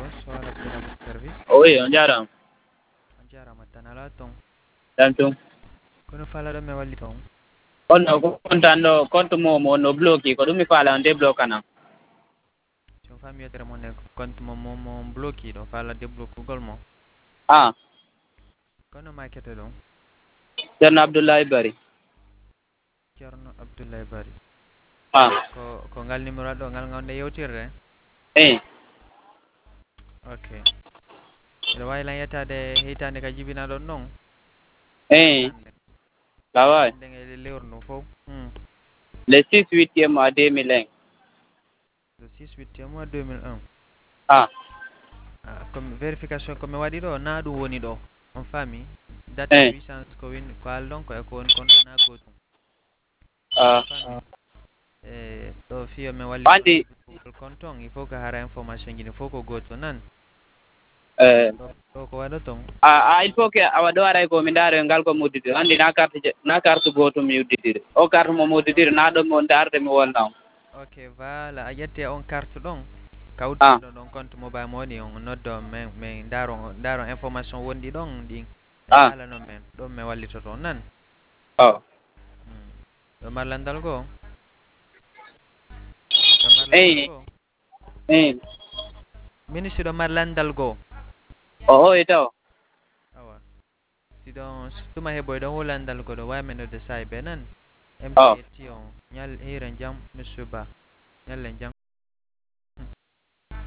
Bonsoir, appel à votre service. Oui, on jarama. On jarama tan ala ton. Jam tum. Kono falaɗo mi walli ton. On ko kontanɗo compte momo no bloqué ko ɗum mi faala on débloquana. Son fami yetere mon e compte mo bloqué ɗo fala débloquugol mo. Ah, Kono makete ɗon. ceerno Abdoulaye Bari. Ceerno Abdoulaye Bari. Ah, Ko ngal numéro ɗo ngal gonɗe yewtirde. Ok. Mbiɗa wawi lan yettade heytade ka jibinaɗon ɗon. lawa. Hande e lewru ndu fof. Le 6/8 mois 2001. Le 6/8 mois 2001. Ah, Comme vérification komi waɗi ɗo na ɗum woni ɗo on faami date puissance ko win ko aldon ko e ko woni kon ɗo na gotum faami ɗo fiyo mi walli andi google compte on il faut que hara information ji ɗi fof ko goto nan ɗo ko waɗa ton il faut que awa ɗo aray ko mi ndaaro ngal ko mudditire andi na carte gotum mi udditire o carte mo mudditire na ɗum mo darde mi wonna on. Ok voilà a ƴetti on carte ɗon kawdiɗo ɗon compte mobile mo woni on noddo min daaro information wonɗi ɗon ɗin haalano men ɗon mi wallitoto on nan ɗo marlandal goo ministre ɗo marlandal goo o taw awa siɗon tuma heɓoy ɗon wulandal goo ɗo wawi menode sayi be nan mp yetti on ñal hiren jaam monsieur Ba ñallen jaam